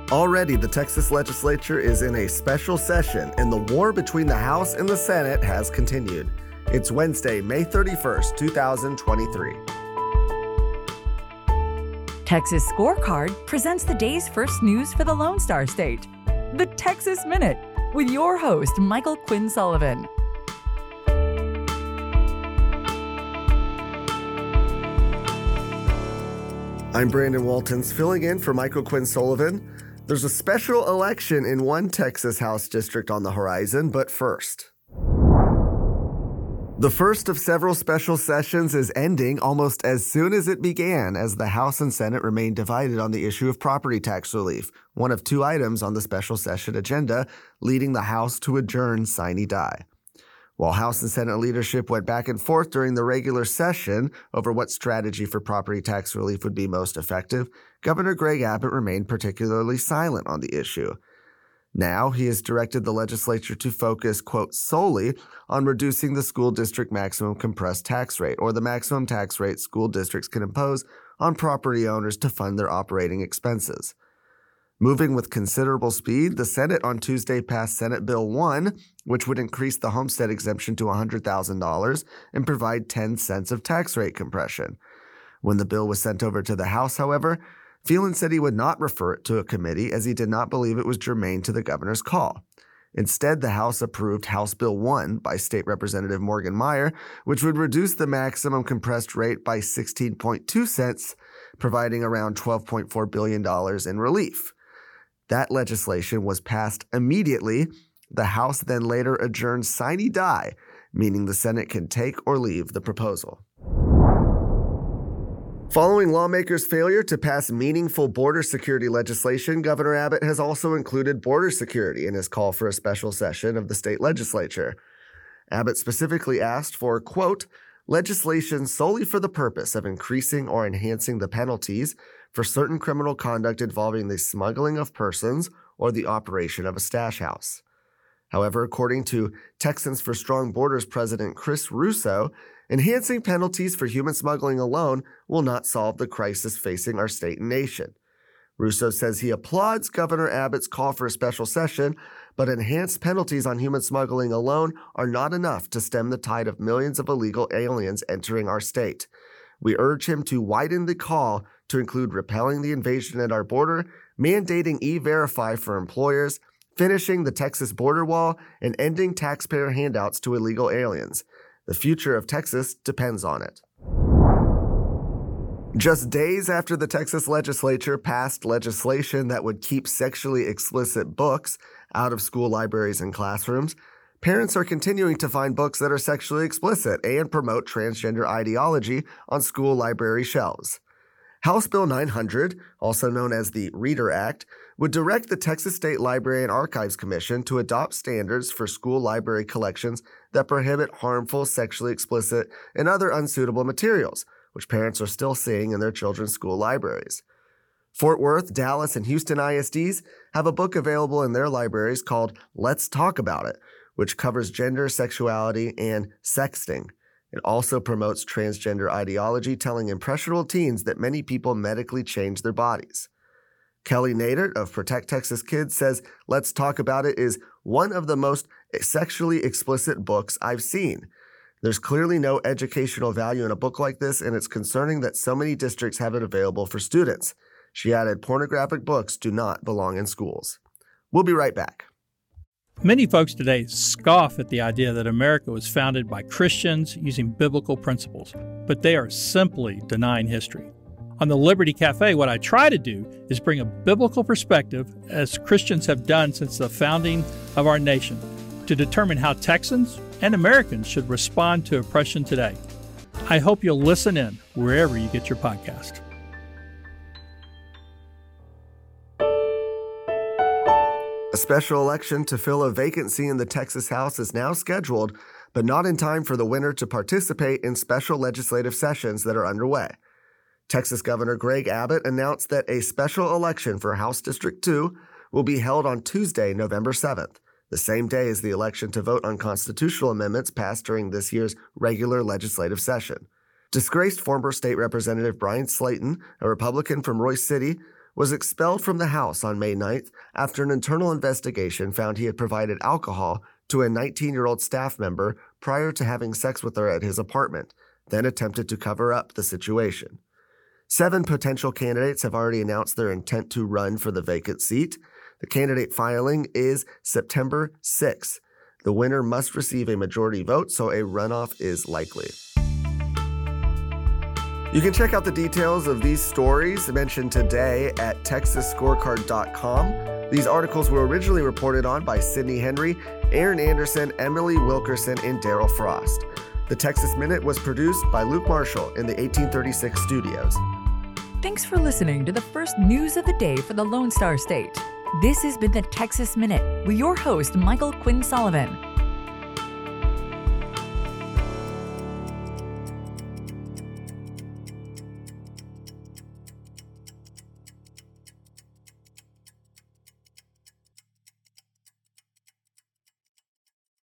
Already, the Texas legislature is in a special session, and the war between the House and the Senate has continued. It's Wednesday, May 31st, 2023. Texas Scorecard presents the day's first news for the Lone Star State. The Texas Minute, with your host, Michael Quinn Sullivan. I'm Brandon Waltons, filling in for Michael Quinn Sullivan. There's a special election in one Texas House district on the horizon, but first. The first of several special sessions is ending almost as soon as it began, as the House and Senate remain divided on the issue of property tax relief, one of two items on the special session agenda, leading the House to adjourn sine die. While House and Senate leadership went back and forth during the regular session over what strategy for property tax relief would be most effective, Governor Greg Abbott remained particularly silent on the issue. Now, he has directed the legislature to focus, quote, solely on reducing the school district maximum compressed tax rate, or the maximum tax rate school districts can impose on property owners to fund their operating expenses. Moving with considerable speed, the Senate on Tuesday passed Senate Bill 1, which would increase the homestead exemption to $100,000 and provide 10 cents of tax rate compression. When the bill was sent over to the House, however, Phelan said he would not refer it to a committee as he did not believe it was germane to the governor's call. Instead, the House approved House Bill 1 by State Representative Morgan Meyer, which would reduce the maximum compressed rate by 16.2 cents, providing around $12.4 billion in relief. That legislation was passed immediately. The House then later adjourned sine die, meaning the Senate can take or leave the proposal. Following lawmakers' failure to pass meaningful border security legislation, Governor Abbott has also included border security in his call for a special session of the state legislature. Abbott specifically asked for, quote, legislation solely for the purpose of increasing or enhancing the penalties for certain criminal conduct involving the smuggling of persons or the operation of a stash house. However, according to Texans for Strong Borders President Chris Russo, enhancing penalties for human smuggling alone will not solve the crisis facing our state and nation. Russo says he applauds Governor Abbott's call for a special session, but enhanced penalties on human smuggling alone are not enough to stem the tide of millions of illegal aliens entering our state. We urge him to widen the call to include repelling the invasion at our border, mandating E-Verify for employers, finishing the Texas border wall, and ending taxpayer handouts to illegal aliens. The future of Texas depends on it. Just days after the Texas legislature passed legislation that would keep sexually explicit books out of school libraries and classrooms, parents are continuing to find books that are sexually explicit and promote transgender ideology on school library shelves. House Bill 900, also known as the Reader Act, would direct the Texas State Library and Archives Commission to adopt standards for school library collections that prohibit harmful, sexually explicit, and other unsuitable materials, which parents are still seeing in their children's school libraries. Fort Worth, Dallas, and Houston ISDs have a book available in their libraries called Let's Talk About It, which covers gender, sexuality, and sexting. It also promotes transgender ideology, telling impressionable teens that many people medically change their bodies. Kelly Nader of Protect Texas Kids says Let's Talk About It is one of the most sexually explicit books I've seen. There's clearly no educational value in a book like this, and it's concerning that so many districts have it available for students. She added, pornographic books do not belong in schools. We'll be right back. Many folks today scoff at the idea that America was founded by Christians using biblical principles, but they are simply denying history. On the Liberty Cafe, what I try to do is bring a biblical perspective, as Christians have done since the founding of our nation, to determine how Texans and Americans should respond to oppression today. I hope you'll listen in wherever you get your podcast. A special election to fill a vacancy in the Texas House is now scheduled, but not in time for the winner to participate in special legislative sessions that are underway. Texas Governor Greg Abbott announced that a special election for House District 2 will be held on Tuesday, November 7th, the same day as the election to vote on constitutional amendments passed during this year's regular legislative session. Disgraced former state representative Brian Slayton, a Republican from Royce City, was expelled from the House on May 9th after an internal investigation found he had provided alcohol to a 19-year-old staff member prior to having sex with her at his apartment, then attempted to cover up the situation. 7 potential candidates have already announced their intent to run for the vacant seat. The candidate filing is September 6th. The winner must receive a majority vote, so a runoff is likely. You can check out the details of these stories mentioned today at TexasScorecard.com. These articles were originally reported on by Sydney Henry, Aaron Anderson, Emily Wilkerson, and Daryl Frost. The Texas Minute was produced by Luke Marshall in the 1836 studios. Thanks for listening to the first news of the day for the Lone Star State. This has been the Texas Minute with your host, Michael Quinn Sullivan.